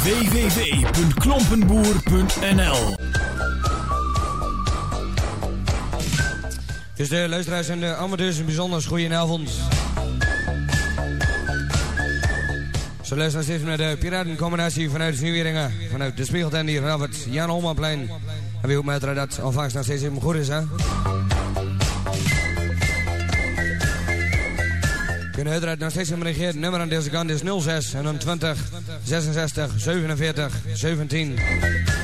www.klompenboer.nl. Dus de luisteraars en de amateurs een bijzonder goedenavond. Zo luisteren steeds naar de piratencombinatie vanuit Nieuweringen, vanuit de Spiegeltent hier vanaf het Jan Holmanplein. En wie ook met dat alvast nog steeds even goed is, hè? Kunnen uiteraard nog steeds reageren. Het nummer aan deze kant is 06 en dan 20 66 47 17.